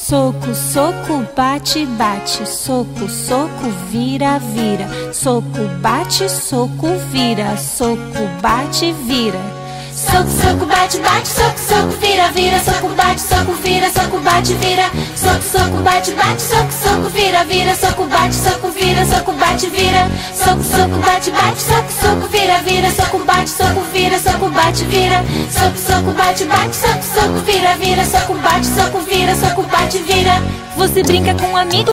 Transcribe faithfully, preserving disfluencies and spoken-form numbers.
Soco, soco, bate, bate. Soco, soco, vira, vira. Soco, bate, soco, vira. Soco, bate, vira. Soco, soco, bate, bate, soco, soco, vira, vira. Soco, bate, soco, vira, soco, bate, vira. Soco, soco, bate, bate, soco, soco, vira, vira. Soco, bate, soco, vira, soco, bate, vira. Soco, soco, bate, bate, soco, soco, vira, vira. Soco, bate, soco, vira, soco, bate, vira. Soco, soco, bate, bate, soco, soco, vira, vira. Soco, bate, soco, vira, soco, bate, vira. Você brinca com um amigo?